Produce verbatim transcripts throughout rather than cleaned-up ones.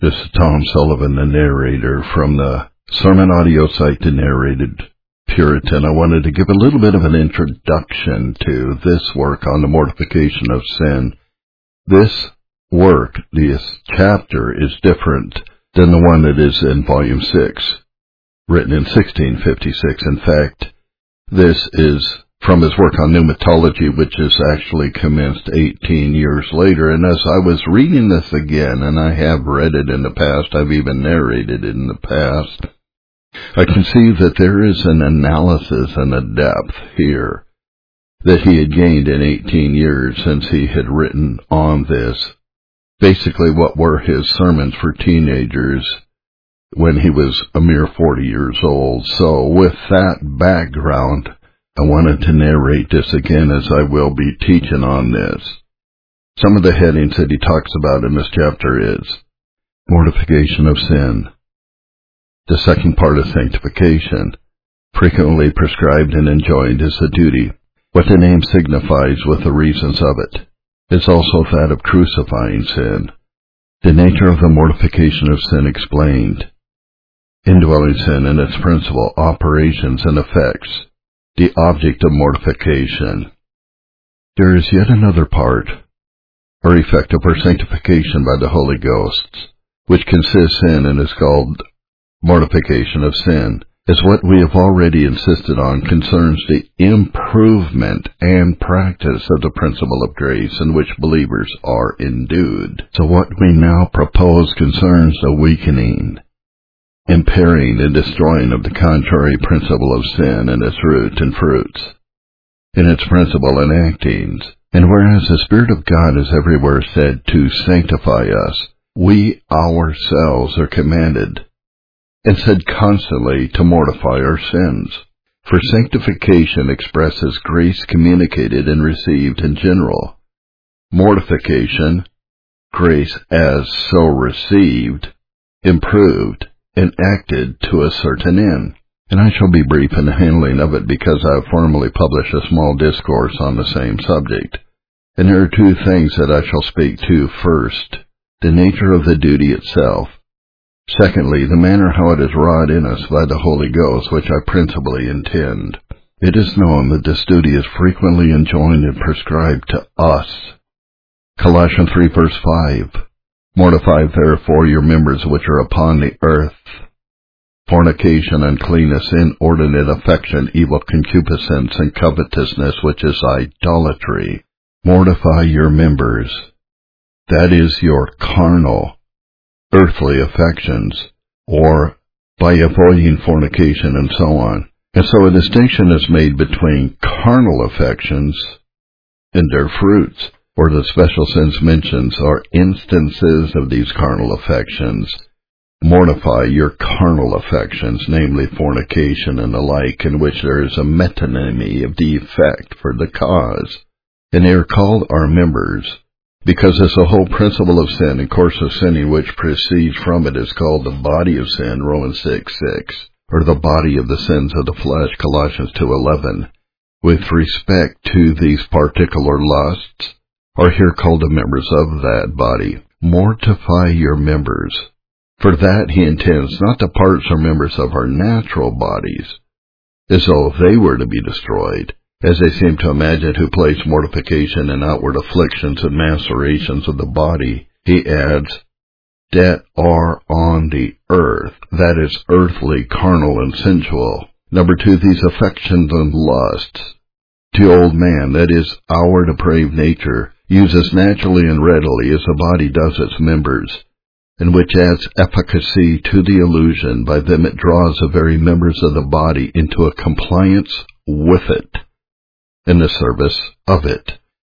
This is Tom Sullivan, the narrator from the sermon audio site, The Narrated Puritan. I wanted to give a little bit of an introduction to this work on the mortification of sin. This work, this chapter, is different than the one that is in Volume six, written in sixteen fifty-six. In fact, this is from his work on pneumatology, which is actually commenced eighteen years later. And as I was reading this again, and I have read it in the past, I've even narrated it in the past, I can see that there is an analysis and a depth here that he had gained in eighteen years since he had written on this. Basically, what were his sermons for teenagers when he was a mere forty years old. So with that background, I wanted to narrate this again as I will be teaching on this. Some of the headings that he talks about in this chapter is mortification of sin. The second part of sanctification, frequently prescribed and enjoined, is the duty. What the name signifies with the reasons of it is also that of crucifying sin. The nature of the mortification of sin explained. Indwelling sin and its principal operations and effects. The object of mortification. There is yet another part, or effect of our sanctification by the Holy Ghost, which consists in and is called mortification of sin, is what we have already insisted on concerns the improvement and practice of the principle of grace in which believers are endued. So what we now propose concerns the weakening, impairing and destroying of the contrary principle of sin and its root and fruits, in its principle and actings. And whereas the Spirit of God is everywhere said to sanctify us, we ourselves are commanded and said constantly to mortify our sins. For sanctification expresses grace communicated and received in general. Mortification, grace as so received, improved, and acted to a certain end. And I shall be brief in the handling of it because I have formerly published a small discourse on the same subject. And there are two things that I shall speak to. First, the nature of the duty itself. Secondly, the manner how it is wrought in us by the Holy Ghost, which I principally intend. It is known that this duty is frequently enjoined and prescribed to us. Colossians three verse five. Mortify therefore your members which are upon the earth, fornication, uncleanness, inordinate affection, evil concupiscence, and covetousness, which is idolatry. Mortify your members, that is, your carnal, earthly affections, or by avoiding fornication and so on. And so a distinction is made between carnal affections and their fruits, or the special sins mentioned are instances of these carnal affections. Mortify your carnal affections, namely fornication and the like, in which there is a metonymy of the effect for the cause. And they are called our members, because as the whole principle of sin and course of sinning which proceeds from it is called the body of sin, Romans six six, or the body of the sins of the flesh, Colossians two eleven, with respect to these particular lusts, are here called the members of that body. Mortify your members. For that he intends not the parts or members of our natural bodies, as though they were to be destroyed, as they seem to imagine who place mortification and outward afflictions and macerations of the body. He adds, that are on the earth, that is, earthly, carnal, and sensual. Number two, these affections and lusts. To old man, that is, our depraved nature, uses naturally and readily as the body does its members, and which adds efficacy to the illusion. By them it draws the very members of the body into a compliance with it, in the service of it,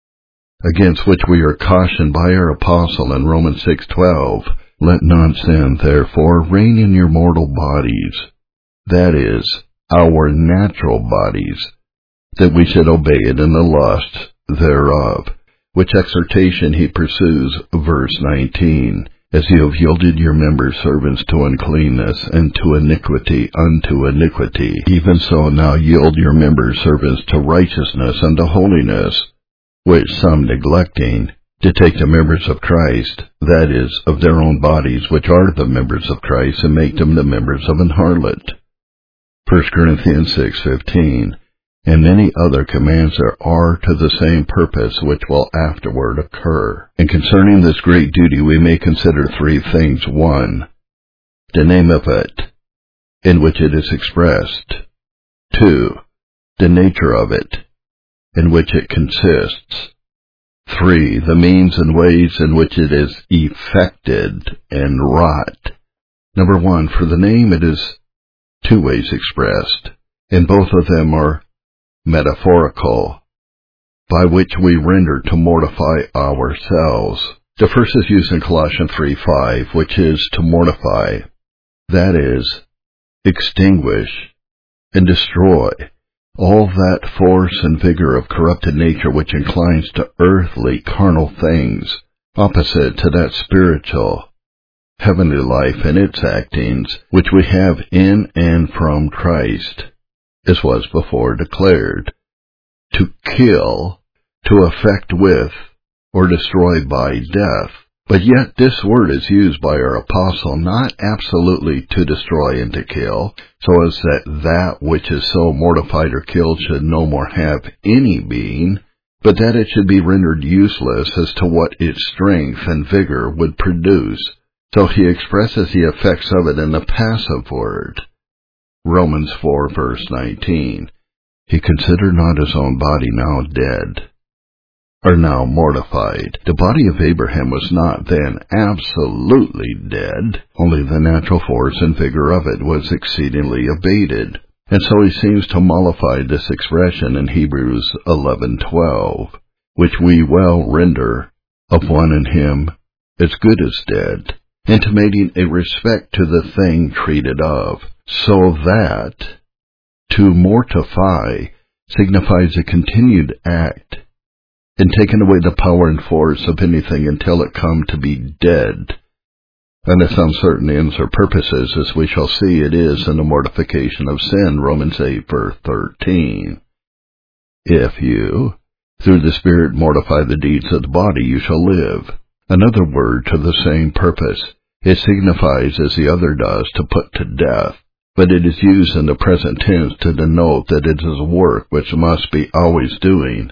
against which we are cautioned by our apostle in Romans six twelve. Let not sin, therefore, reign in your mortal bodies, that is, our natural bodies, that we should obey it in the lusts thereof. Which exhortation he pursues, verse nineteen, as you have yielded your members servants to uncleanness, and to iniquity unto iniquity, even so now yield your members servants to righteousness and to holiness, which some neglecting to take the members of Christ, that is, of their own bodies, which are the members of Christ, and make them the members of an harlot. First Corinthians six fifteen. And many other commands there are to the same purpose, which will afterward occur. And concerning this great duty we may consider three things. One, the name of it, in which it is expressed. Two, the nature of it, in which it consists. Three, the means and ways in which it is effected and wrought. Number one, for the name it is two ways expressed, and both of them are metaphorical, by which we render to mortify ourselves. The first is used in Colossians three five, which is to mortify, that is, extinguish and destroy all that force and vigor of corrupted nature which inclines to earthly, carnal things, opposite to that spiritual, heavenly life and its actings, which we have in and from Christ, as was before declared. To kill, to affect with, or destroy by death. But yet this word is used by our apostle not absolutely to destroy and to kill, so as that that which is so mortified or killed should no more have any being, but that it should be rendered useless as to what its strength and vigor would produce. So he expresses the effects of it in the passive word. Romans four verse nineteen. He considered not his own body now dead, or now mortified. The body of Abraham was not then absolutely dead, only the natural force and vigor of it was exceedingly abated. And so he seems to mollify this expression in Hebrews eleven twelve, which we well render, of one in him as good as dead, intimating a respect to the thing treated of, so that to mortify signifies a continued act, and taking away the power and force of anything until it come to be dead. And to some certain ends or purposes, as we shall see, it is in the mortification of sin, Romans eight verse thirteen. If you, through the Spirit, mortify the deeds of the body, you shall live. Another word to the same purpose. It signifies, as the other does, to put to death, but it is used in the present tense to denote that it is a work which must be always doing.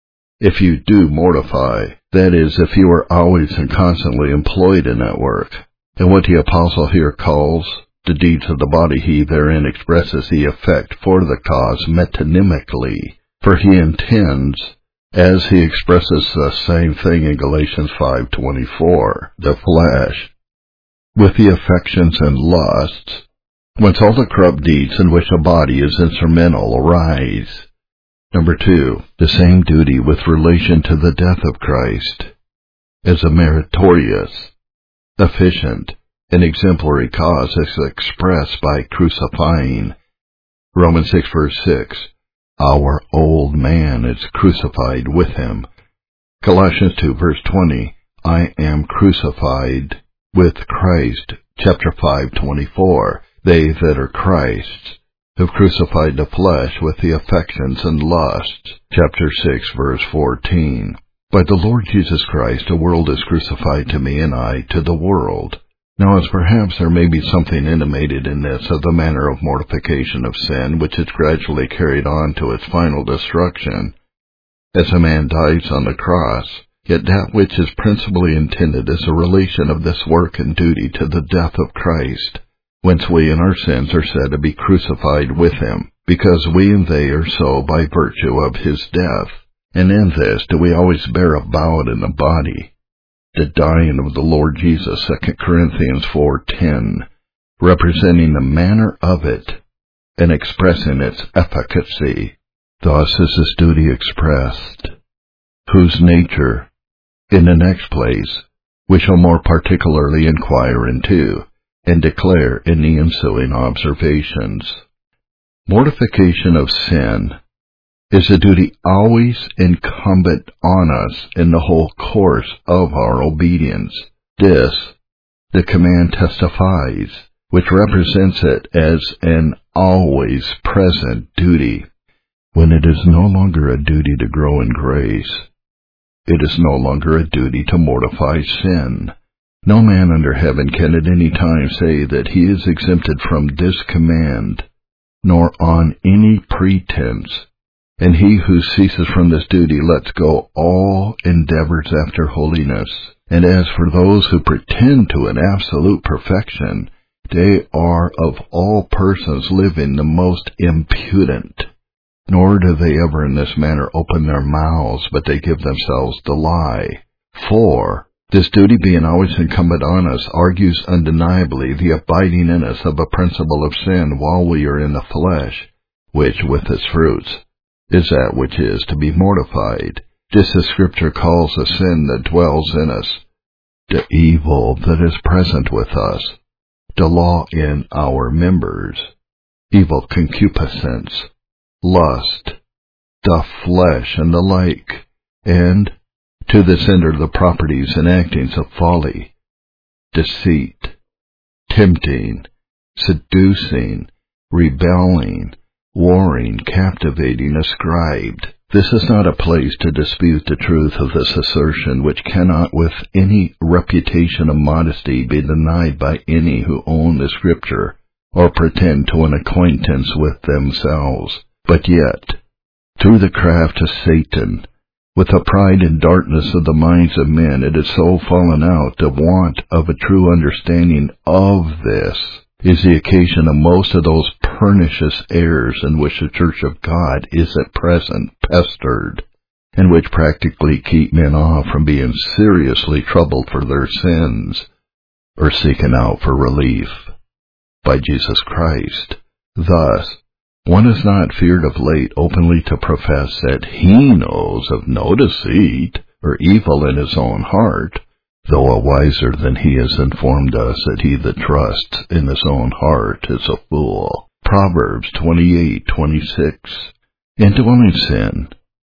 If you do mortify, that is, if you are always and constantly employed in that work. And what the apostle here calls the deeds of the body, he therein expresses the effect for the cause metonymically, for he intends, as he expresses the same thing in Galatians five twenty-four, the flesh, with the affections and lusts, whence all the corrupt deeds in which a body is instrumental arise. Number two, the same duty with relation to the death of Christ, as a meritorious, efficient, and exemplary cause is expressed by crucifying. Romans six verse six, our old man is crucified with him. Colossians two verse twenty, I am crucified with Christ. Chapter five twenty-four, they that are Christ's have crucified the flesh with the affections and lusts. Chapter six verse fourteen, by the Lord Jesus Christ a world is crucified to me, and I to the world. Now, as perhaps there may be something intimated in this of the manner of mortification of sin, which is gradually carried on to its final destruction, as a man dies on the cross, yet that which is principally intended is a relation of this work and duty to the death of Christ, whence we in our sins are said to be crucified with him, because we and they are so by virtue of his death. And in this do we always bear about in the body the dying of the Lord Jesus, Second Corinthians four ten, representing the manner of it and expressing its efficacy. Thus is this duty expressed, whose nature, in the next place, we shall more particularly inquire into, and declare in the ensuing observations. Mortification of sin is a duty always incumbent on us in the whole course of our obedience. This, the command testifies, which represents it as an always present duty, when it is no longer a duty to grow in grace, it is no longer a duty to mortify sin. No man under heaven can at any time say that he is exempted from this command, nor on any pretense. And he who ceases from this duty lets go all endeavors after holiness. And as for those who pretend to an absolute perfection, they are of all persons living the most impudent. Nor do they ever in this manner open their mouths, but they give themselves the lie. For this duty being always incumbent on us argues undeniably the abiding in us of a principle of sin while we are in the flesh, which with its fruits is that which is to be mortified. This the Scripture calls the sin that dwells in us, the evil that is present with us, the law in our members, evil concupiscence, lust, the flesh, and the like, and to this end are the properties and actings of folly, deceit, tempting, seducing, rebelling, warring, captivating, ascribed. This is not a place to dispute the truth of this assertion, which cannot with any reputation of modesty be denied by any who own the Scripture or pretend to an acquaintance with themselves. But yet, through the craft of Satan, with the pride and darkness of the minds of men, it is so fallen out, the want of a true understanding of this is the occasion of most of those pernicious errors in which the Church of God is at present pestered, and which practically keep men off from being seriously troubled for their sins, or seeking out for relief by Jesus Christ. Thus, one is not feared of late openly to profess that he knows of no deceit or evil in his own heart, though a wiser than he has informed us that he that trusts in his own heart is a fool. Proverbs twenty-eight twenty-six. Indwelling sin,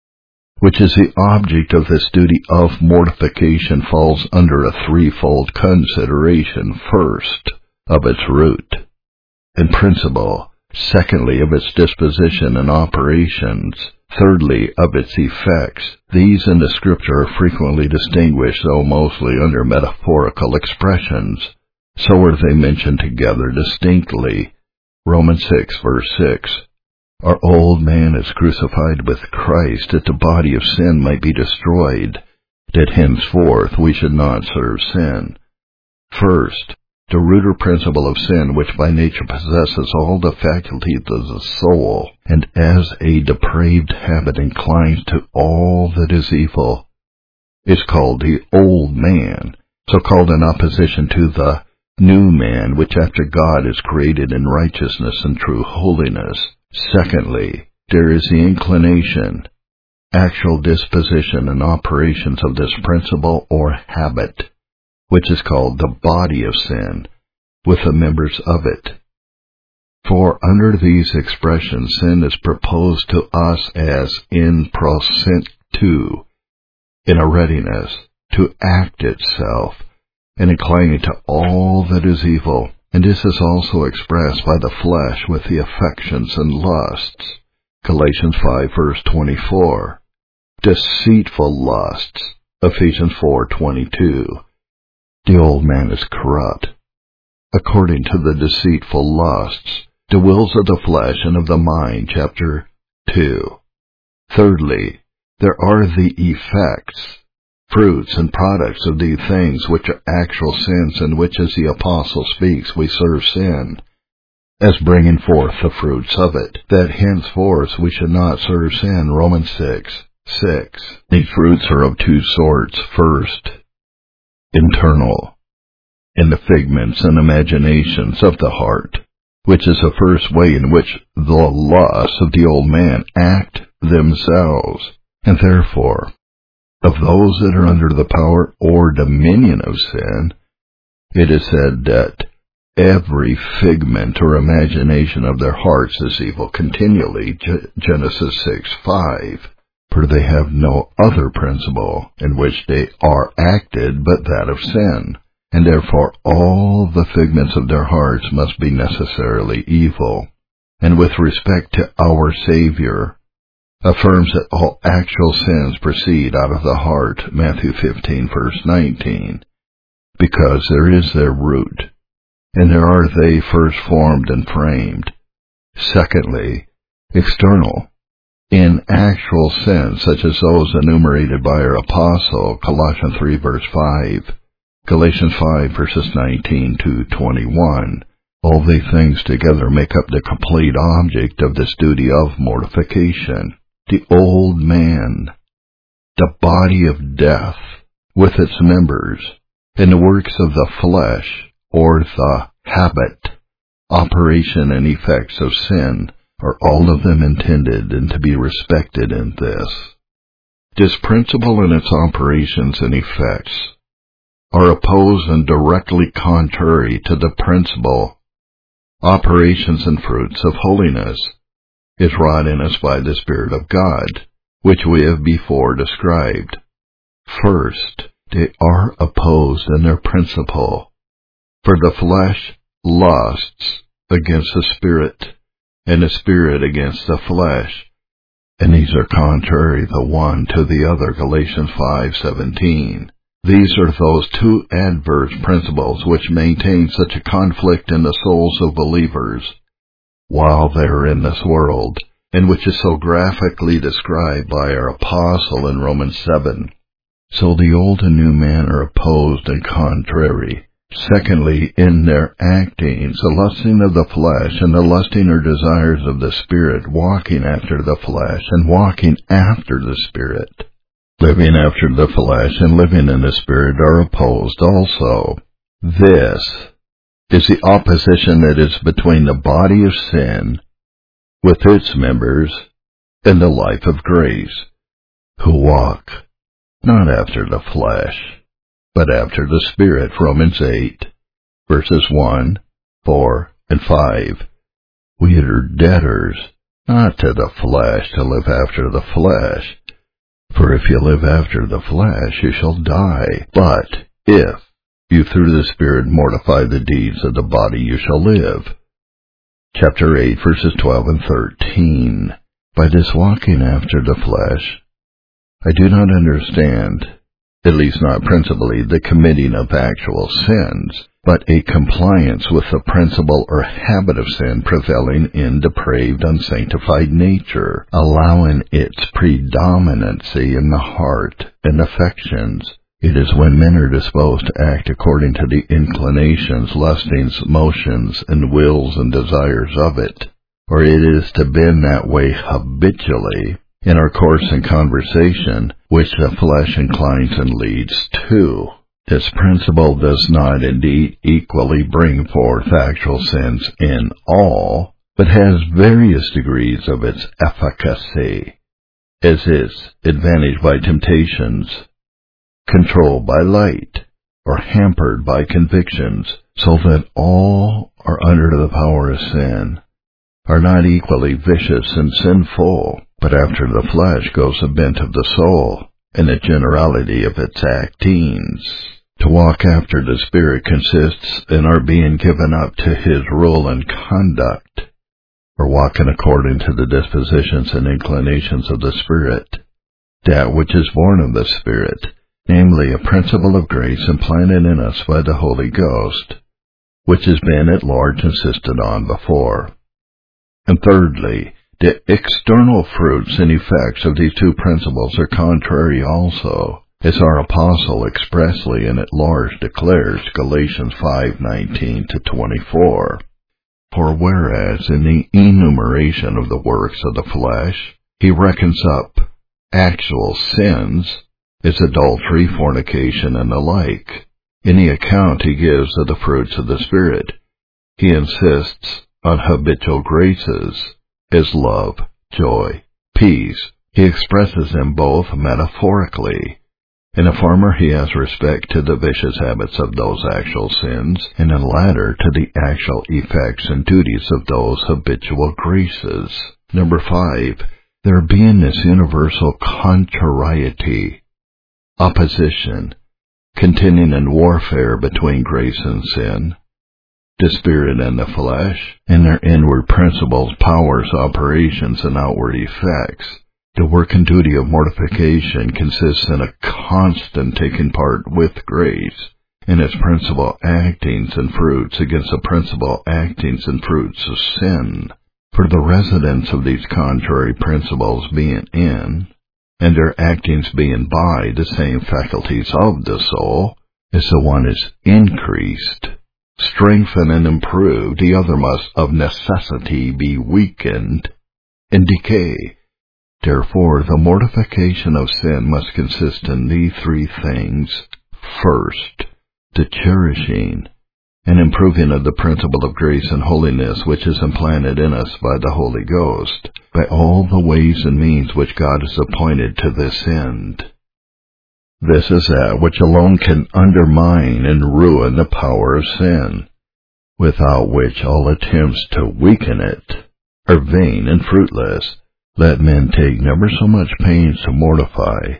which is the object of this duty of mortification, falls under a threefold consideration. First, of its root and principle. Secondly, of its disposition and operations. Thirdly, of its effects. These in the Scripture are frequently distinguished, though mostly under metaphorical expressions. So are they mentioned together distinctly. Romans six, verse six. Our old man is crucified with Christ, that the body of sin might be destroyed, that henceforth we should not serve sin. First, the root or principle of sin, which by nature possesses all the faculties of the soul, and as a depraved habit inclines to all that is evil, is called the old man, so called in opposition to the new man, which after God is created in righteousness and true holiness. Secondly, there is the inclination, actual disposition and operations of this principle or habit, which is called the body of sin, with the members of it. For under these expressions, sin is proposed to us as in prosentu, in a readiness to act itself, and inclining to all that is evil. And this is also expressed by the flesh with the affections and lusts. Galatians five, verse twenty-four. Deceitful lusts. Ephesians four, twenty-two. The old man is corrupt, according to the deceitful lusts, the wills of the flesh and of the mind, chapter two. Thirdly, there are the effects, fruits and products of these things which are actual sins, in which, as the apostle speaks, we serve sin, as bringing forth the fruits of it, that henceforth we should not serve sin. Romans six, six. These fruits are of two sorts. First, internal, in the figments and imaginations of the heart, which is the first way in which the lusts of the old man act themselves, and therefore, of those that are under the power or dominion of sin, it is said that every figment or imagination of their hearts is evil continually, Genesis six, five. For they have no other principle in which they are acted but that of sin, and therefore all the figments of their hearts must be necessarily evil. And with respect to our Savior, affirms that all actual sins proceed out of the heart, Matthew fifteen, verse nineteen, because there is their root, and there are they first formed and framed. Secondly, external, in actual sins, such as those enumerated by our apostle, Colossians three, verse five, Galatians five, verses nineteen to twenty-one. All these things together make up the complete object of this duty of mortification. The old man, the body of death, with its members, and the works of the flesh, or the habit, operation, and effects of sin, are all of them intended and to be respected in this. This principle and its operations and effects are opposed and directly contrary to the principle, operations, and fruits of holiness, is wrought in us by the Spirit of God, which we have before described. First, they are opposed in their principle, for the flesh lusts against the Spirit, and the Spirit against the flesh, and these are contrary the one to the other, Galatians five seventeen. These are those two adverse principles which maintain such a conflict in the souls of believers while they are in this world, and which is so graphically described by our apostle in Romans seven. So the old and new man are opposed and contrary. Secondly, in their actings, the lusting of the flesh and the lusting or desires of the Spirit, walking after the flesh and walking after the Spirit, living after the flesh and living in the Spirit are opposed also. This is the opposition that is between the body of sin, with its members, and the life of grace, who walk not after the flesh, but after the Spirit, Romans eight, verses one, four, and five. We are debtors, not to the flesh, to live after the flesh. For if you live after the flesh, you shall die. But if you through the Spirit mortify the deeds of the body, you shall live. Chapter eight, verses twelve and thirteen. By this walking after the flesh, I do not understand, at least not principally, the committing of actual sins, but a compliance with the principle or habit of sin prevailing in depraved, unsanctified nature, allowing its predominancy in the heart and affections. It is when men are disposed to act according to the inclinations, lustings, motions, and wills and desires of it, or it is to bend that way habitually, in our course and conversation, which the flesh inclines and leads to. This principle does not indeed equally bring forth actual sins in all, but has various degrees of its efficacy, as is advantaged by temptations, controlled by light, or hampered by convictions, so that all are under the power of sin, are not equally vicious and sinful, but after the flesh goes the bent of the soul, and the generality of its actings. To walk after the Spirit consists in our being given up to His rule and conduct, or walking according to the dispositions and inclinations of the Spirit, that which is born of the Spirit, namely a principle of grace implanted in us by the Holy Ghost, which has been at large insisted on before. And thirdly, the external fruits and effects of these two principles are contrary also, as our apostle expressly and at large declares, Galatians five nineteen to twenty-four. For whereas in the enumeration of the works of the flesh, he reckons up actual sins, as adultery, fornication, and the like, in the account he gives of the fruits of the Spirit, he insists on habitual graces, as love, joy, peace. He expresses them both metaphorically. In the former he has respect to the vicious habits of those actual sins, and in the latter to the actual effects and duties of those habitual graces. Number five, there being this universal contrariety, opposition, contending and warfare between grace and sin, the Spirit and the flesh, and their inward principles, powers, operations, and outward effects, The work and duty of mortification consists in a constant taking part with grace in its principal actings and fruits against the principal actings and fruits of sin. For the residence of these contrary principles being in, and their actings being by the same faculties of the soul, as the one is increased, strengthened, and improved, the other must of necessity be weakened and decay. Therefore, the mortification of sin must consist in these three things. First, the cherishing and improving of the principle of grace and holiness which is implanted in us by the Holy Ghost, by all the ways and means which God has appointed to this end. This is that which alone can undermine and ruin the power of sin, without which all attempts to weaken it are vain and fruitless. Let men take never so much pains to mortify,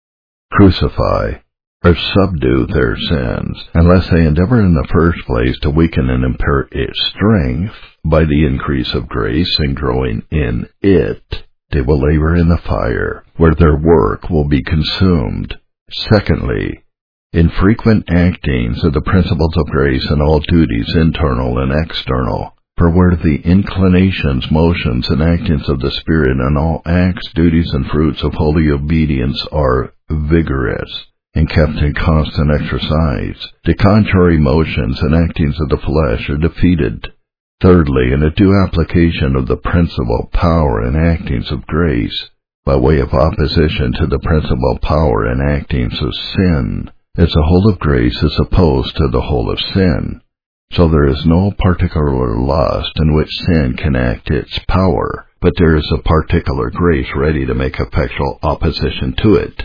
crucify, or subdue their sins, unless they endeavor in the first place to weaken and impair its strength by the increase of grace and growing in it. They will labor in the fire, where their work will be consumed. Secondly, in frequent actings of the principles of grace in all duties, internal and external. For where the inclinations, motions, and actings of the Spirit in all acts, duties, and fruits of holy obedience are vigorous and kept in constant exercise, the contrary motions and actings of the flesh are defeated. Thirdly, in a due application of the principal power and actings of grace, by way of opposition to the principal power and actings of sin, as the whole of grace is opposed to the whole of sin. So there is no particular lust in which sin can act its power, but there is a particular grace ready to make effectual opposition to it,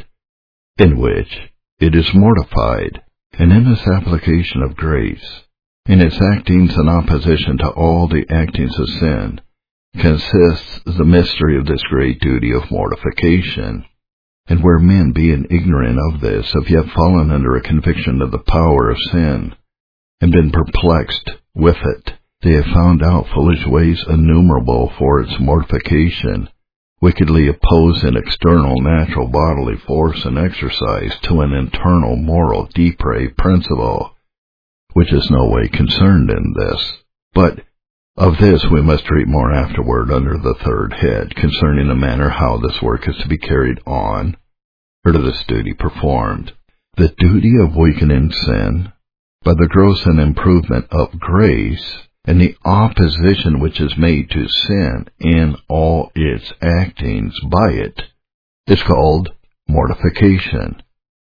in which it is mortified. And in this application of grace, in its actings in opposition to all the actings of sin, consists the mystery of this great duty of mortification. And where men, being ignorant of this, have yet fallen under a conviction of the power of sin, and been perplexed with it, they have found out foolish ways innumerable for its mortification, wickedly opposing external natural bodily force and exercise to an internal moral depraved principle, which is no way concerned in this. But of this we must treat more afterward under the third head, concerning the manner how this work is to be carried on, or to this duty performed. The duty of weakening sin, by the growth and improvement of grace, and the opposition which is made to sin in all its actings by it, is called mortification,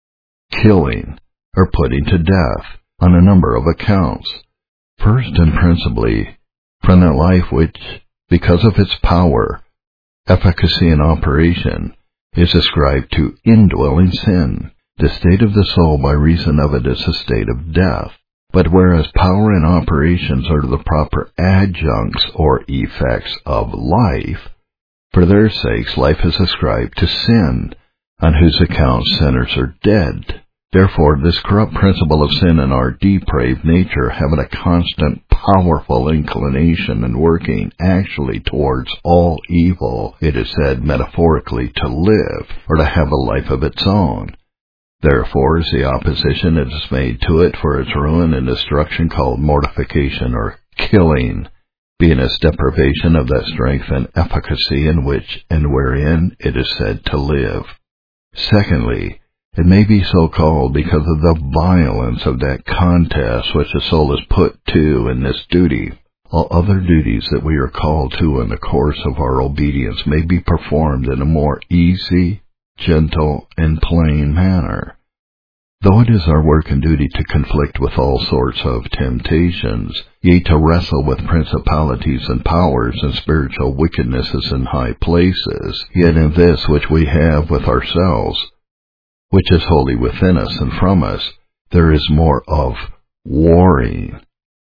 killing, or putting to death, on a number of accounts. First and principally, from that life which, because of its power, efficacy, and operation, is ascribed to indwelling sin. The state of the soul by reason of it is a state of death. But whereas power and operations are the proper adjuncts or effects of life, for their sakes life is ascribed to sin, on whose account sinners are dead. Therefore this corrupt principle of sin in our depraved nature, having a constant powerful inclination and working actually towards all evil, it is said metaphorically to live, or to have a life of its own. Therefore is the opposition it is made to it for its ruin and destruction called mortification or killing, being its deprivation of that strength and efficacy in which and wherein it is said to live. Secondly, it may be so called because of the violence of that contest which the soul is put to in this duty. All other duties that we are called to in the course of our obedience may be performed in a more easy, gentle, and plain manner. Though it is our work and duty to conflict with all sorts of temptations, yea, to wrestle with principalities and powers and spiritual wickednesses in high places, yet in this which we have with ourselves, which is wholly within us and from us, there is more of warring,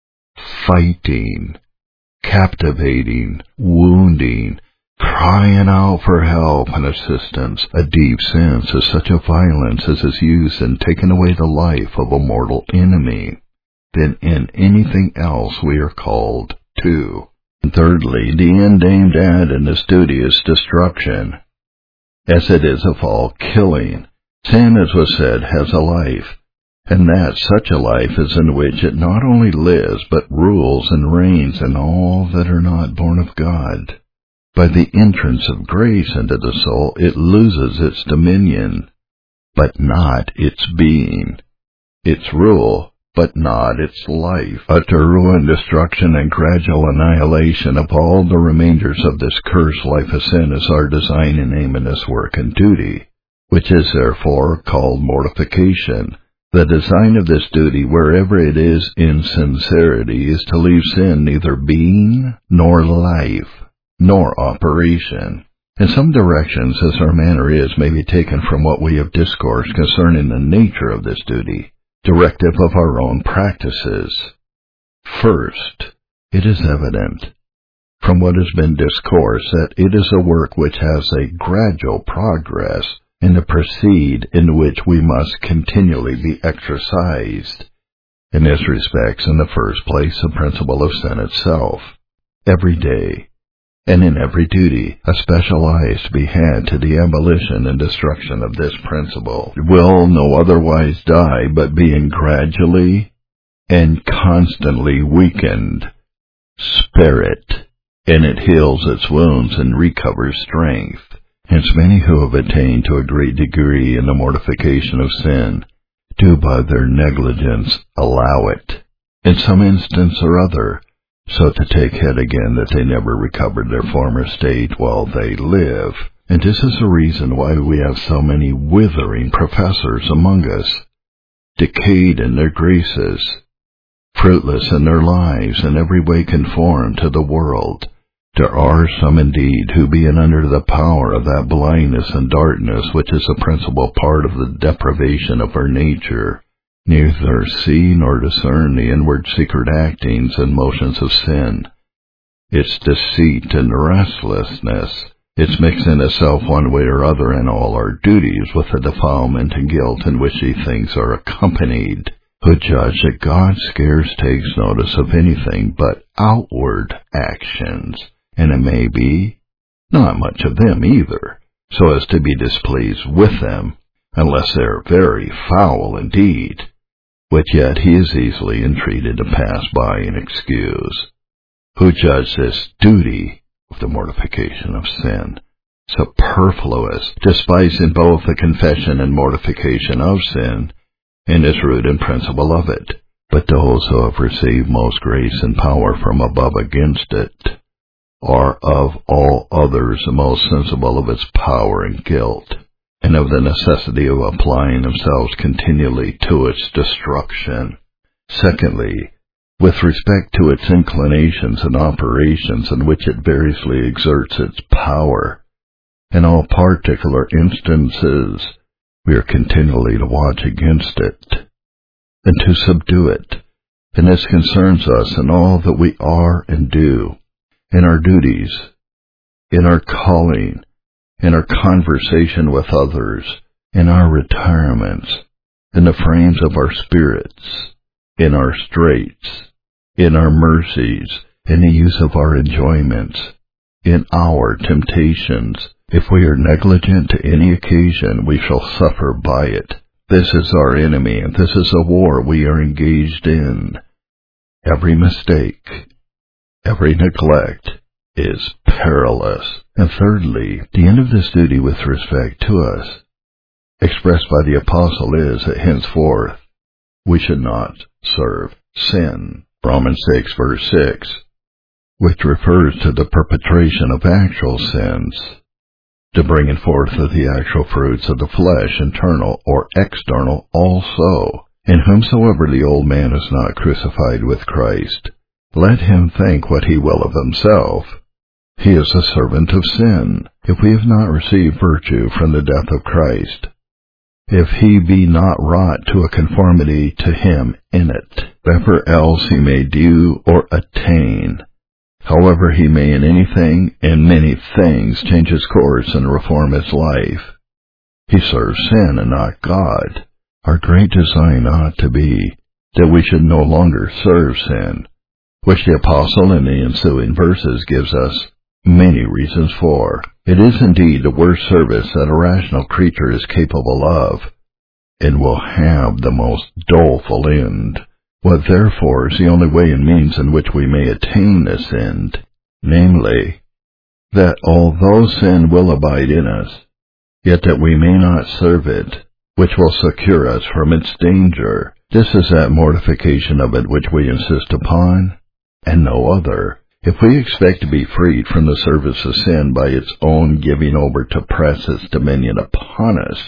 fighting, captivating, wounding, crying out for help and assistance, a deep sense of such a violence as is used in taking away the life of a mortal enemy, than in anything else we are called to. And thirdly, the end aimed at in this duty is destruction. as it is of all killing. Sin, as was said, has a life, and that such a life is in which it not only lives, but rules and reigns in all that are not born of God. By the entrance of grace into the soul, it loses its dominion, but not its being, its rule, but not its life. Utter ruin, destruction, and gradual annihilation of all the remainders of this cursed life of sin is our design and aim in this work and duty, which is therefore called mortification. The design of this duty, wherever it is in sincerity, is to leave sin neither being, nor life, nor operation. In some directions, as our manner is, may be taken from what we have discoursed concerning the nature of this duty, directive of our own practices. First, it is evident, from what has been discoursed, that it is a work which has a gradual progress, and to proceed in which we must continually be exercised. In this respect, in the first place, the principle of sin itself. Every day, and in every duty, a special eye is to be had to the abolition and destruction of this principle. It will no otherwise die, but being gradually and constantly weakened. Spare it, and it heals its wounds and recovers strength. Hence many who have attained to a great degree in the mortification of sin do by their negligence allow it, in some instance or other, so to take head again that they never recovered their former state while they live. And this is the reason why we have so many withering professors among us, decayed in their graces, fruitless in their lives, in every way conformed to the world. There are some indeed who, being under the power of that blindness and darkness which is a principal part of the depravation of our nature, neither see nor discern the inward secret actings and motions of sin, its deceit and restlessness, its mixing itself one way or other in all our duties with the defilement and guilt in which these things are accompanied, who judge that God scarce takes notice of anything but outward actions, and it may be not much of them either, so as to be displeased with them, unless they are very foul indeed, which yet he is easily entreated to pass by and excuse, who judge this duty of the mortification of sin superfluous, despising both the confession and mortification of sin, and its root and principle of it. But those who have received most grace and power from above against it are of all others the most sensible of its power and guilt, and of the necessity of applying themselves continually to its destruction. Secondly, with respect to its inclinations and operations in which it variously exerts its power, in all particular instances we are continually to watch against it, and to subdue it, and this concerns us in all that we are and do, in our duties, in our calling, in our conversation with others, in our retirements, in the frames of our spirits, in our straits, in our mercies, in the use of our enjoyments, in our temptations. If we are negligent to any occasion, we shall suffer by it. This is our enemy, and this is a war we are engaged in. Every mistake, every neglect is perilous. And thirdly, the end of this duty with respect to us, expressed by the apostle, is that henceforth we should not serve sin. Romans six, verse six, which refers to the perpetration of actual sins, the bringing forth of the actual fruits of the flesh, internal or external also. In whomsoever the old man is not crucified with Christ, let him think what he will of himself. He is a servant of sin, if we have not received virtue from the death of Christ, if he be not wrought to a conformity to him in it, whatever else he may do or attain, however he may in anything and many things change his course and reform his life, he serves sin and not God. Our great design ought to be that we should no longer serve sin, which the apostle in the ensuing verses gives us Many reasons for. It is indeed the worst service that a rational creature is capable of, and will have the most doleful end. What therefore is the only way and means in which we may attain this end, namely, that although sin will abide in us, yet that we may not serve it, which will secure us from its danger. This is that mortification of it which we insist upon, and no other. If we expect to be freed from the service of sin by its own giving over to press its dominion upon us,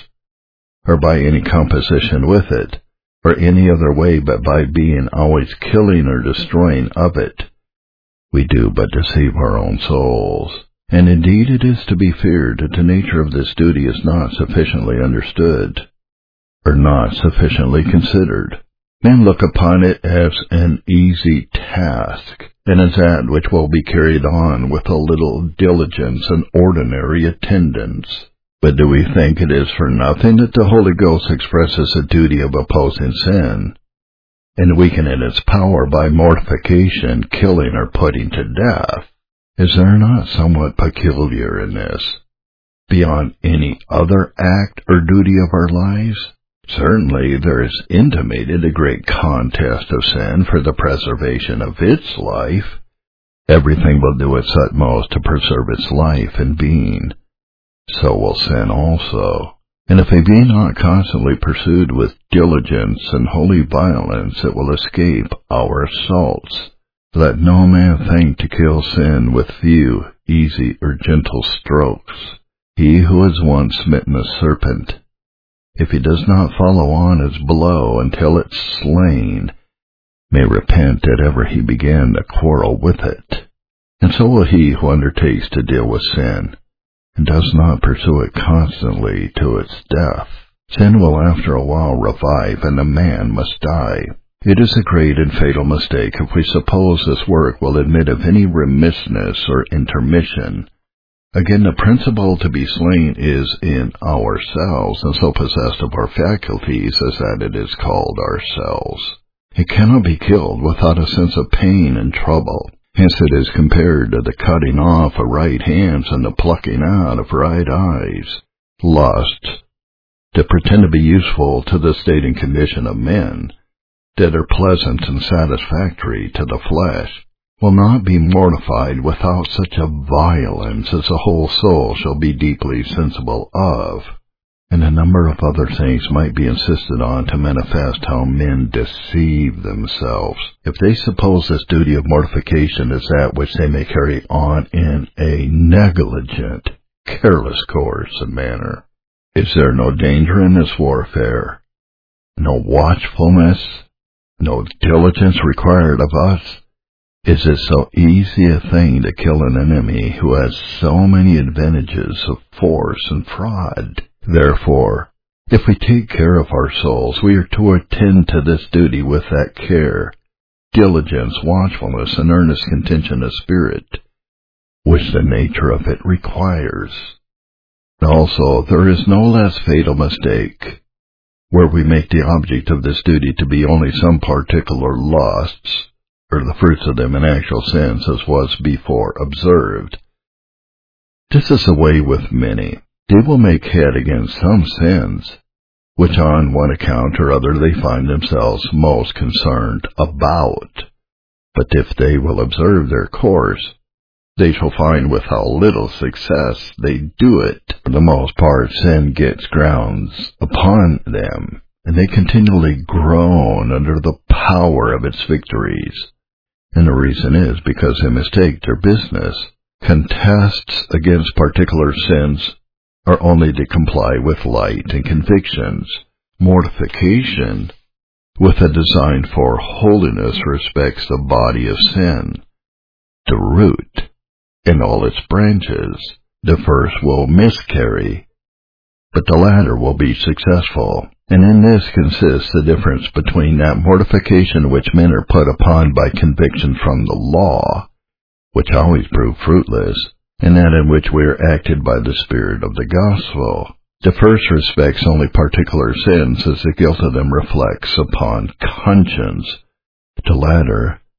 or by any composition with it, or any other way but by being always killing or destroying of it, we do but deceive our own souls. And indeed it is to be feared that the nature of this duty is not sufficiently understood, or not sufficiently considered. Men look upon it as an easy task, and as that which will be carried on with a little diligence and ordinary attendance. But do we think it is for nothing that the Holy Ghost expresses a duty of opposing sin, and weakening its power by mortification, killing, or putting to death? Is there not somewhat peculiar in this, beyond any other act or duty of our lives? Certainly there is intimated a great contest of sin for the preservation of its life. Everything will do its utmost to preserve its life and being. So will sin also. And if it be not constantly pursued with diligence and holy violence, it will escape our assaults. Let no man think to kill sin with few, easy, or gentle strokes. He who has once smitten a serpent, if he does not follow on his blow until it's slain, may repent that ever he began to quarrel with it. And so will he who undertakes to deal with sin, and does not pursue it constantly to its death. Sin will after a while revive, and a man must die. It is a great and fatal mistake if we suppose this work will admit of any remissness or intermission. Again, the principle to be slain is in ourselves, and so possessed of our faculties as that it is called ourselves. It cannot be killed without a sense of pain and trouble. Hence it is compared to the cutting off of right hands and the plucking out of right eyes. Lust, to pretend to be useful to the state and condition of men, that are pleasant and satisfactory to the flesh, will not be mortified without such a violence as the whole soul shall be deeply sensible of. And a number of other things might be insisted on to manifest how men deceive themselves, if they suppose this duty of mortification is that which they may carry on in a negligent, careless course and manner. Is there no danger in this warfare? No watchfulness? No diligence required of us? Is it so easy a thing to kill an enemy who has so many advantages of force and fraud? Therefore, if we take care of our souls, we are to attend to this duty with that care, diligence, watchfulness, and earnest contention of spirit, which the nature of it requires. Also, there is no less fatal mistake, where we make the object of this duty to be only some particular lusts, or the fruits of them in actual sins, as was before observed. This is the way with many. They will make head against some sins, which on one account or other they find themselves most concerned about. But if they will observe their course, they shall find with how little success they do it. For the most part, sin gets grounds upon them, and they continually groan under the power of its victories. And the reason is because they mistake their business. Contests against particular sins are only to comply with light and convictions. Mortification, with a design for holiness, respects the body of sin, the root, and all its branches. The first will miscarry, but the latter will be successful. And in this consists the difference between that mortification which men are put upon by conviction from the law, which always prove fruitless, and that in which we are acted by the Spirit of the gospel. The first respects only particular sins, as the guilt of them reflects upon conscience. The latter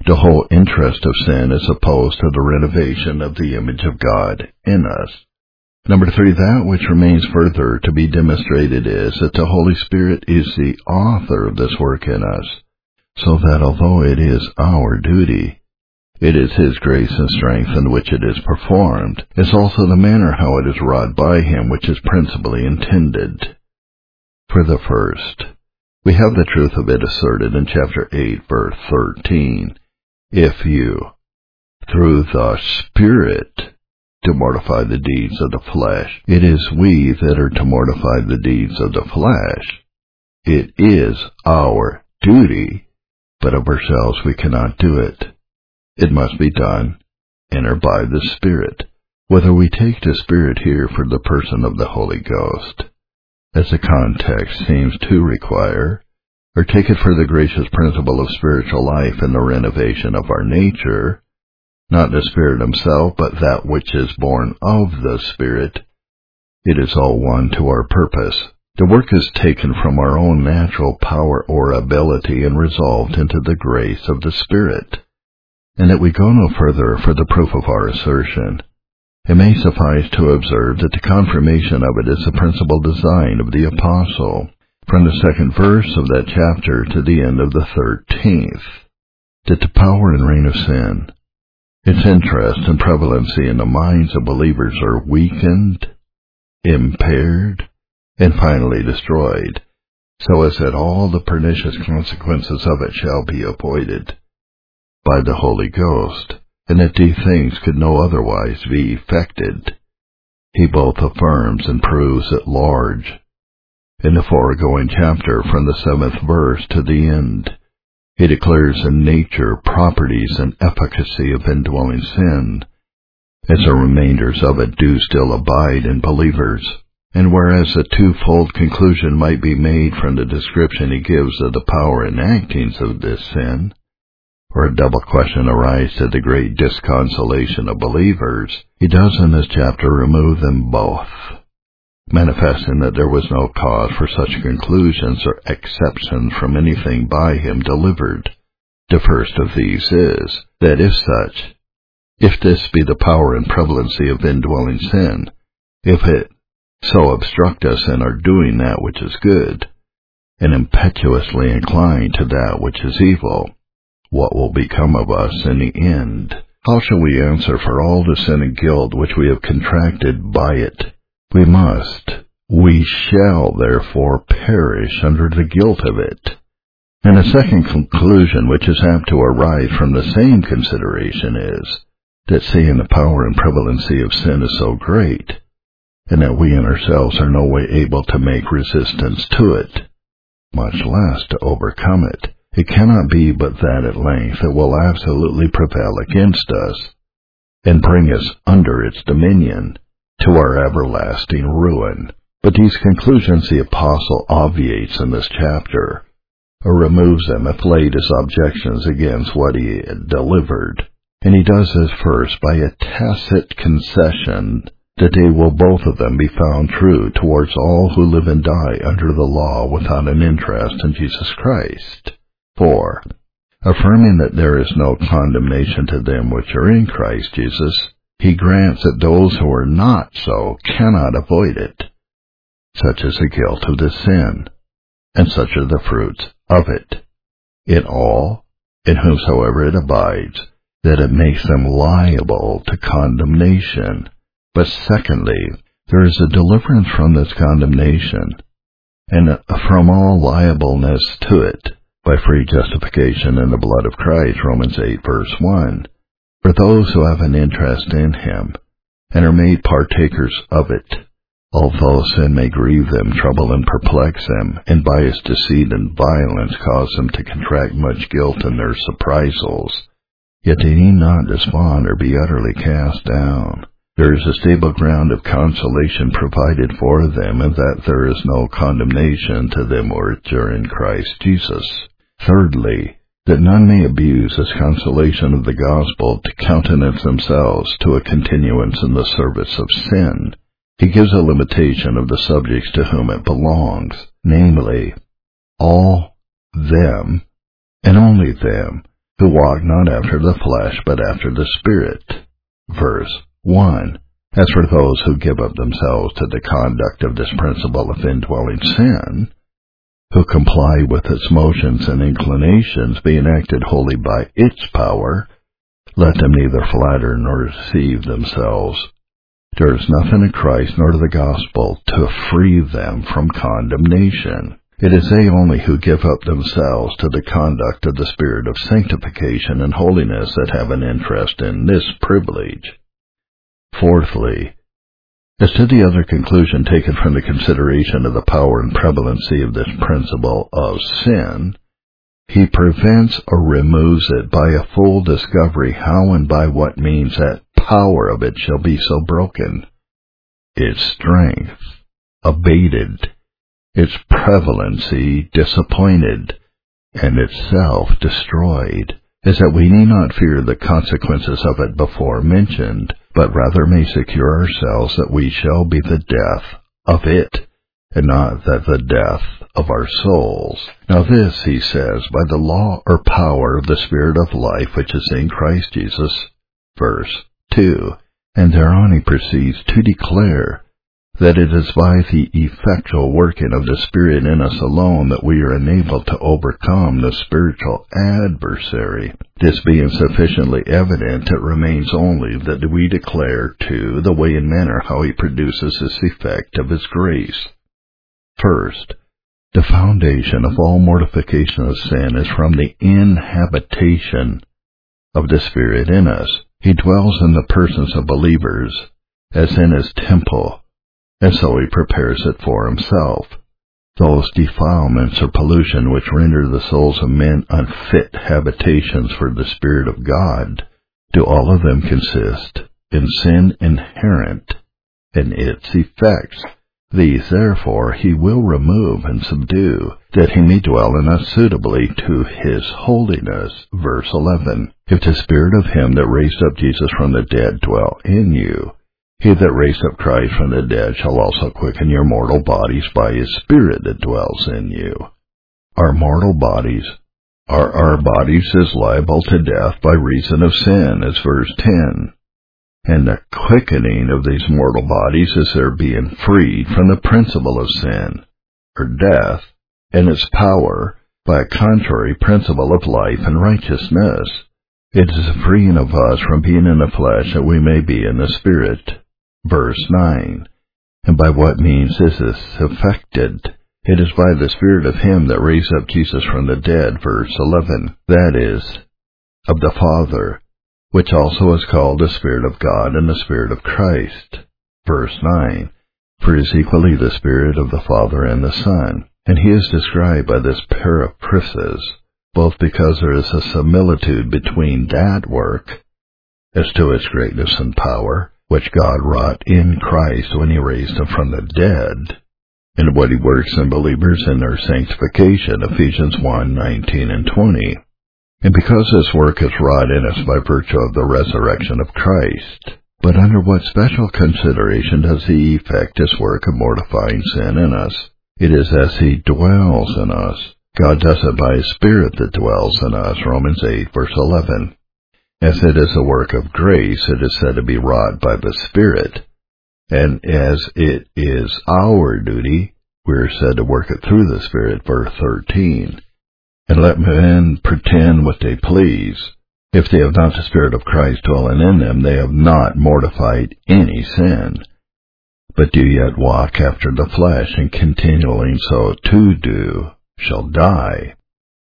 The whole interest of sin is opposed to the renovation of the image of God in us. Number three, that which remains further to be demonstrated is that the Holy Spirit is the author of this work in us, so that although it is our duty, it is His grace and strength in which it is performed, is also the manner how it is wrought by Him which is principally intended. For the first, we have the truth of it asserted in chapter eight, verse thirteen. If you, through the Spirit, to mortify the deeds of the flesh, it is we that are to mortify the deeds of the flesh. It is our duty, but of ourselves we cannot do it. It must be done in or by the Spirit, whether we take the Spirit here for the person of the Holy Ghost, as the context seems to require, or take it for the gracious principle of spiritual life and the renovation of our nature, not the Spirit Himself, but that which is born of the Spirit. It is all one to our purpose. The work is taken from our own natural power or ability and resolved into the grace of the Spirit. And that we go no further for the proof of our assertion, it may suffice to observe that the confirmation of it is the principal design of the Apostle, from the second verse of that chapter to the end of the thirteenth, that the power and reign of sin, its interest and prevalency in the minds of believers are weakened, impaired, and finally destroyed, so as that all the pernicious consequences of it shall be avoided by the Holy Ghost, and that these things could no otherwise be effected. He both affirms and proves at large in the foregoing chapter from the seventh verse to the end. He declares the nature, properties, and efficacy of indwelling sin, as the remainders of it do still abide in believers. And whereas a twofold conclusion might be made from the description he gives of the power and actings of this sin, or a double question arise to the great disconsolation of believers, he does in this chapter remove them both, manifesting that there was no cause for such conclusions or exceptions from anything by him delivered. The first of these is, that if such, if this be the power and prevalency of indwelling sin, if it so obstruct us in our doing that which is good, and impetuously incline to that which is evil, what will become of us in the end? How shall we answer for all the sin and guilt which we have contracted by it? We must, we shall therefore perish under the guilt of it. And a second conclusion which is apt to arise from the same consideration is, that seeing the power and prevalency of sin is so great, and that we in ourselves are no way able to make resistance to it, much less to overcome it, it cannot be but that at length it will absolutely prevail against us, and bring us under its dominion, to our everlasting ruin. But these conclusions the Apostle obviates in this chapter, or removes them if laid as objections against what he had delivered. And he does this first by a tacit concession that they will both of them be found true towards all who live and die under the law without an interest in Jesus Christ. four. Affirming that there is no condemnation to them which are in Christ Jesus, he grants that those who are not so cannot avoid it. Such is the guilt of this sin, and such are the fruits of it, in all, in whomsoever it abides, that it makes them liable to condemnation. But secondly, there is a deliverance from this condemnation, and from all liableness to it, by free justification in the blood of Christ, Romans eight, verse one, for those who have an interest in him, and are made partakers of it, although sin may grieve them, trouble and perplex them, and by its deceit and violence cause them to contract much guilt in their surprisals, yet they need not despond or be utterly cast down. There is a stable ground of consolation provided for them, and that there is no condemnation to them which are in Christ Jesus. Thirdly, that none may abuse this consolation of the gospel to countenance themselves to a continuance in the service of sin. He gives a limitation of the subjects to whom it belongs, namely, all them, and only them, who walk not after the flesh, but after the Spirit. Verse one. As for those who give up themselves to the conduct of this principle of indwelling sin, who comply with its motions and inclinations, being acted wholly by its power, let them neither flatter nor deceive themselves. There is nothing in Christ nor the gospel to free them from condemnation. It is they only who give up themselves to the conduct of the spirit of sanctification and holiness that have an interest in this privilege. Fourthly, as to the other conclusion taken from the consideration of the power and prevalency of this principle of sin, he prevents or removes it by a full discovery how and by what means that power of it shall be so broken, its strength abated, its prevalency disappointed, and itself destroyed, is that we need not fear the consequences of it before mentioned, but rather may secure ourselves that we shall be the death of it, and not that the death of our souls. Now this, he says, by the law or power of the Spirit of life which is in Christ Jesus. Verse two. And thereon he proceeds to declare that it is by the effectual working of the Spirit in us alone that we are enabled to overcome the spiritual adversary. This being sufficiently evident, it remains only that we declare, too, the way and manner how he produces this effect of his grace. First, the foundation of all mortification of sin is from the inhabitation of the Spirit in us. He dwells in the persons of believers, as in his temple, and so he prepares it for himself. Those defilements or pollution which render the souls of men unfit habitations for the Spirit of God, do all of them consist in sin inherent in its effects. These, therefore, he will remove and subdue, that he may dwell in us suitably to his holiness. Verse eleven. If the Spirit of him that raised up Jesus from the dead dwell in you, he that raised up Christ from the dead shall also quicken your mortal bodies by his Spirit that dwells in you. Our mortal bodies are our bodies as liable to death by reason of sin, as verse ten. And the quickening of these mortal bodies is their being freed from the principle of sin, or death, and its power by a contrary principle of life and righteousness. It is the freeing of us from being in the flesh that we may be in the Spirit. Verse nine. And by what means is this effected? It is by the Spirit of him that raised up Jesus from the dead. Verse eleven. That is, of the Father, which also is called the Spirit of God and the Spirit of Christ. Verse nine. For he is equally the Spirit of the Father and the Son. And he is described by this periphrasis, both because there is a similitude between that work, as to its greatness and power, which God wrought in Christ when he raised him from the dead, and what he works in believers in their sanctification, Ephesians one, nineteen and twenty. And because this work is wrought in us by virtue of the resurrection of Christ. But under what special consideration does he effect his work of mortifying sin in us? It is as he dwells in us. God does it by his Spirit that dwells in us, Romans eight, verse eleven. As it is a work of grace, it is said to be wrought by the Spirit. And as it is our duty, we are said to work it through the Spirit, verse thirteen. And let men pretend what they please. If they have not the Spirit of Christ dwelling in them, they have not mortified any sin, but do yet walk after the flesh, and continuing so to do, shall die.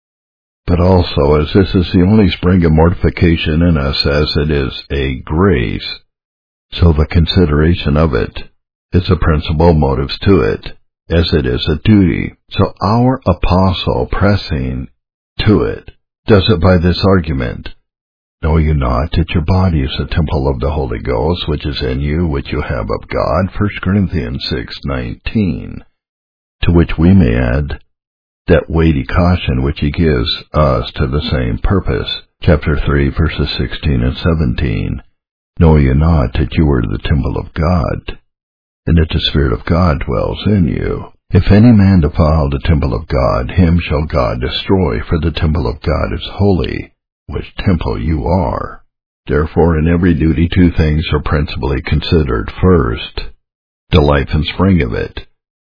But also, as this is the only spring of mortification in us, as it is a grace, so the consideration of it is the principal motives to it, as it is a duty. So our apostle, pressing to it, does it by this argument: Know you not that your body is a temple of the Holy Ghost, which is in you, which you have of God? First Corinthians six, nineteen. To which we may add that weighty caution which he gives us to the same purpose. Chapter three, verses sixteen and seventeen. Know ye not that you are the temple of God, and that the Spirit of God dwells in you? If any man defile the temple of God, him shall God destroy, for the temple of God is holy, which temple you are. Therefore, in every duty, two things are principally considered. First, the life and spring of it,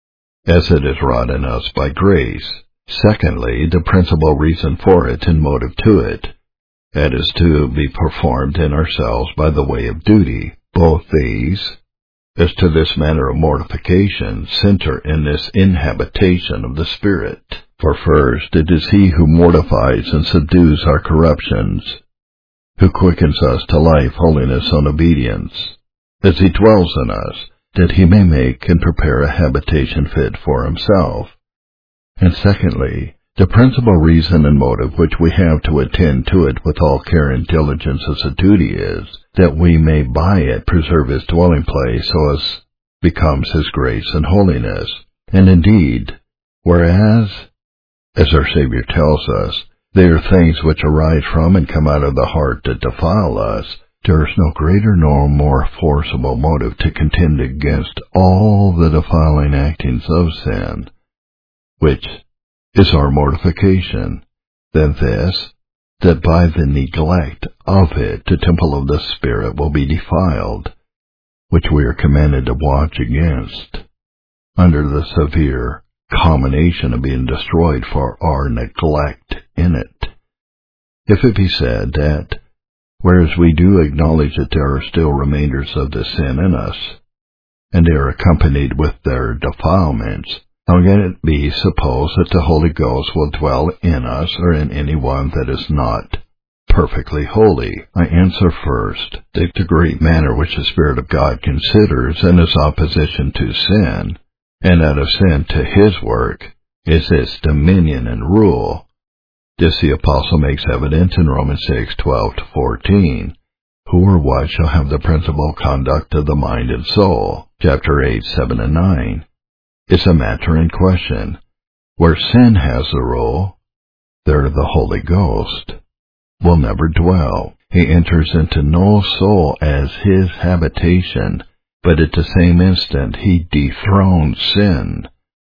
as it is wrought in us by grace. Secondly, the principal reason for it and motive to it, that is to be performed in ourselves by the way of duty. Both these, as to this manner of mortification, center in this inhabitation of the Spirit. For first, it is He who mortifies and subdues our corruptions, who quickens us to life, holiness, and obedience, as He dwells in us, that He may make and prepare a habitation fit for Himself. And secondly, the principal reason and motive which we have to attend to it with all care and diligence as a duty is, that we may by it preserve His dwelling place so as becomes His grace and holiness. And indeed, whereas, as our Savior tells us, they are things which arise from and come out of the heart that defile us, there is no greater nor more forcible motive to contend against all the defiling actings of sin, which is our mortification, than this, that by the neglect of it the temple of the Spirit will be defiled, which we are commanded to watch against, under the severe culmination of being destroyed for our neglect in it. If it be said that, whereas we do acknowledge that there are still remainders of the sin in us, and they are accompanied with their defilements, how can it be supposed that the Holy Ghost will dwell in us or in any one that is not perfectly holy? I answer first, that the great manner which the Spirit of God considers in His opposition to sin, and out of sin to His work, is its dominion and rule. This the Apostle makes evident in Romans six, twelve to fourteen. Who or what shall have the principal conduct of the mind and soul? Chapter eight, seven and nine. Is a matter in question. Where sin has the rule, there the Holy Ghost will never dwell. He enters into no soul as His habitation, but at the same instant He dethrones sin,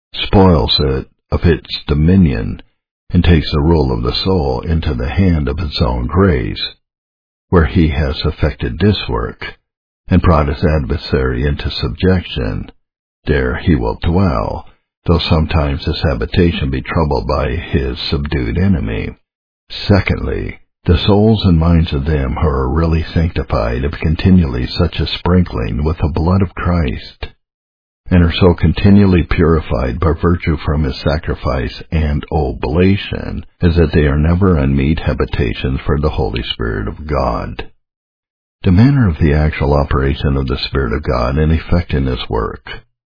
spoils it of its dominion, and takes the rule of the soul into the hand of His own grace, where He has effected this work, and brought His adversary into subjection. There He will dwell, though sometimes His habitation be troubled by His subdued enemy. Secondly, the souls and minds of them who are really sanctified have continually such a sprinkling with the blood of Christ, and are so continually purified by virtue from His sacrifice and oblation, as that they are never unmeet habitations for the Holy Spirit of God. The manner of the actual operation of the Spirit of God in effecting His work,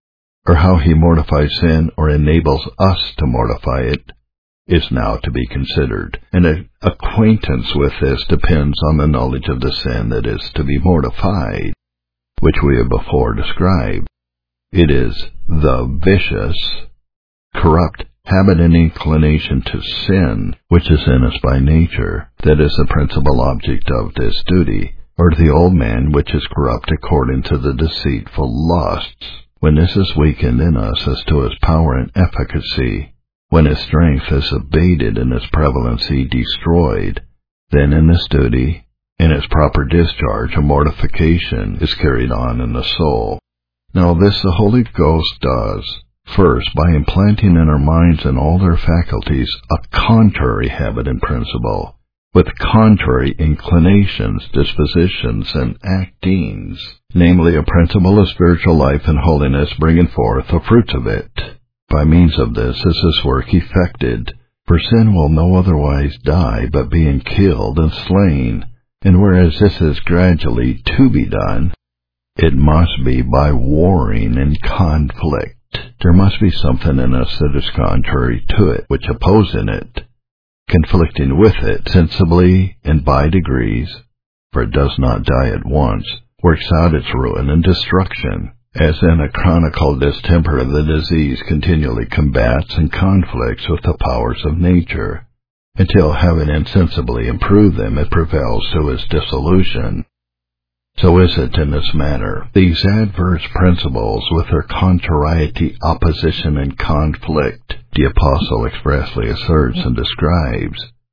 or how He mortifies sin or enables us to mortify it, is now to be considered, and an acquaintance with this depends on the knowledge of the sin that is to be mortified, which we have before described. It is the vicious, corrupt habit and inclination to sin, which is in us by nature, that is the principal object of this duty, or the old man which is corrupt according to the deceitful lusts. When this is weakened in us as to its power and efficacy, when its strength is abated and its prevalency destroyed, then in this duty, in its proper discharge, a mortification is carried on in the soul. Now this the Holy Ghost does, first by implanting in our minds and all their faculties a contrary habit and principle, with contrary inclinations, dispositions, and actings, namely a principle of spiritual life and holiness, bringing forth the fruits of it. By means of this is this work effected, for sin will no otherwise die but being killed and slain, and whereas this is gradually to be done, it must be by warring and conflict. There must be something in us that is contrary to it, which opposing it, conflicting with it sensibly and by degrees, for it does not die at once, works out its ruin and destruction. As in a chronical distemper, the disease continually combats and conflicts with the powers of nature, until having insensibly improved them, it prevails to its dissolution. So is it in this manner. These adverse principles, with their contrariety, opposition, and conflict, the Apostle expressly asserts and describes,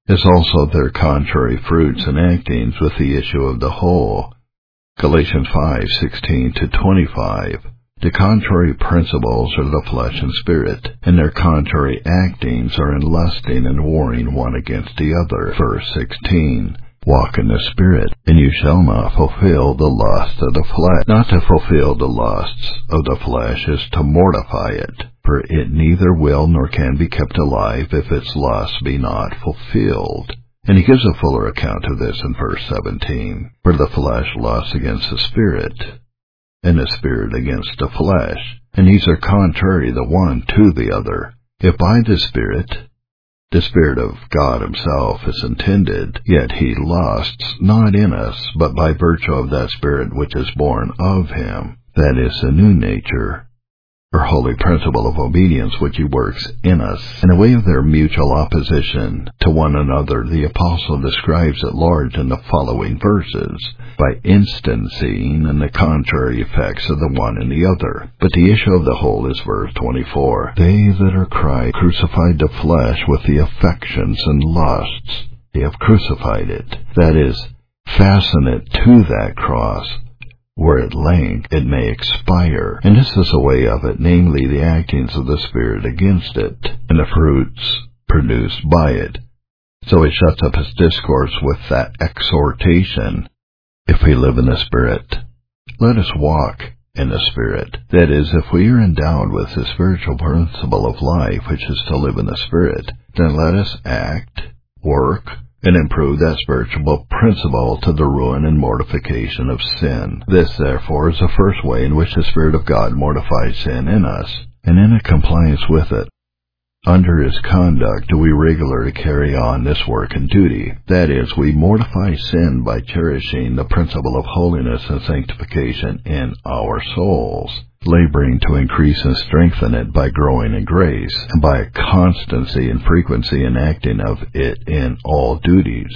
as also their contrary fruits and actings with the issue of the whole. Galatians five sixteen to twenty-five. The contrary principles are the flesh and spirit, and their contrary actings are in lusting and warring one against the other. Verse sixteen. Walk in the Spirit, and you shall not fulfill the lust of the flesh. Not to fulfill the lusts of the flesh is to mortify it, for it neither will nor can be kept alive if its lusts be not fulfilled. And he gives a fuller account of this in verse seventeen. For the flesh lusts against the Spirit, and the Spirit against the flesh, and these are contrary the one to the other. If by the Spirit the Spirit of God himself is intended, yet he lusts not in us, but by virtue of that Spirit which is born of him, that is the new nature, or holy principle of obedience which he works in us. In a way of their mutual opposition to one another, the apostle describes at large in the following verses, by instancing and the contrary effects of the one and the other. But the issue of the whole is verse twenty-four. They that are Christ crucified the flesh with the affections and lusts. They have crucified it, that is, fasten it to that cross, where at length it may expire. And this is a way of it, namely the actings of the Spirit against it, and the fruits produced by it. So he shuts up his discourse with that exhortation, if we live in the Spirit, let us walk in the Spirit. That is, if we are endowed with the spiritual principle of life, which is to live in the Spirit, then let us act, work, and improve that spiritual principle to the ruin and mortification of sin. This, therefore, is the first way in which the Spirit of God mortifies sin in us, and in a compliance with it. Under his conduct do we regularly carry on this work and duty. That is, we mortify sin by cherishing the principle of holiness and sanctification in our souls, laboring to increase and strengthen it by growing in grace, and by a constancy and frequency in acting of it in all duties,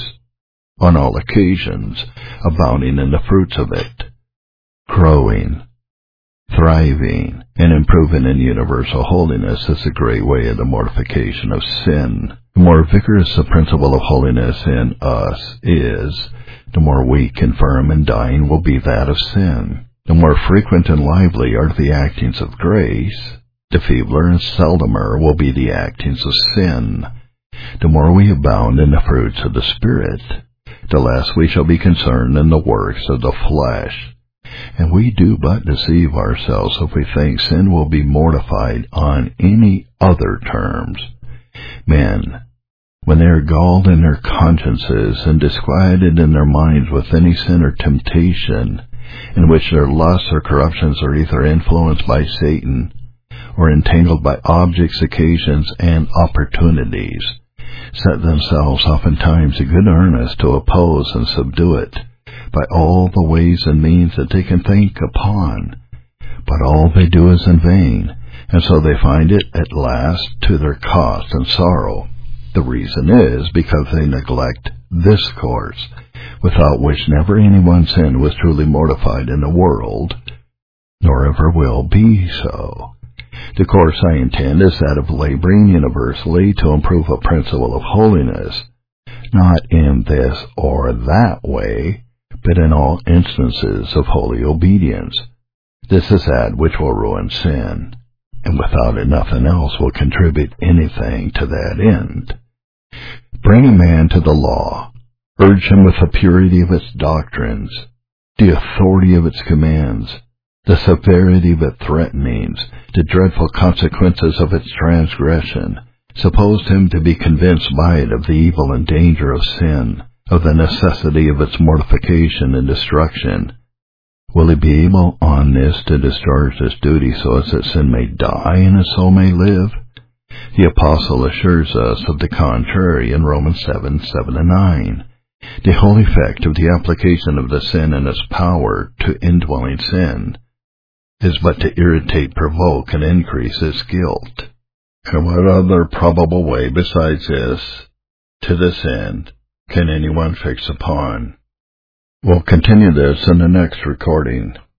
on all occasions, abounding in the fruits of it, growing, thriving, and improving in universal holiness is the great way of the mortification of sin. The more vigorous the principle of holiness in us is, the more weak and firm and dying will be that of sin. The more frequent and lively are the actings of grace, the feebler and seldomer will be the actings of sin. The more we abound in the fruits of the Spirit, the less we shall be concerned in the works of the flesh. And we do but deceive ourselves if we think sin will be mortified on any other terms. Men, when they are galled in their consciences and disquieted in their minds with any sin or temptation, in which their lusts or corruptions are either influenced by Satan or entangled by objects, occasions, and opportunities, set themselves oftentimes in good earnest to oppose and subdue it by all the ways and means that they can think upon. But all they do is in vain, and so they find it at last to their cost and sorrow. The reason is because they neglect this course, without which never any one sin was truly mortified in the world, nor ever will be so. The course I intend is that of laboring universally to improve a principle of holiness, not in this or that way, but in all instances of holy obedience. This is that which will ruin sin, and without it nothing else will contribute anything to that end. Bring a man to the law, urge him with the purity of its doctrines, the authority of its commands, the severity of its threatenings, the dreadful consequences of its transgression. Suppose him to be convinced by it of the evil and danger of sin, of the necessity of its mortification and destruction. Will he be able on this to discharge this duty so as that sin may die and his soul may live? The apostle assures us of the contrary in Romans seven, seven and nine. The whole effect of the application of the sin and its power to indwelling sin is but to irritate, provoke, and increase its guilt. And what other probable way besides this, to this end, can anyone fix upon? We'll continue this in the next recording.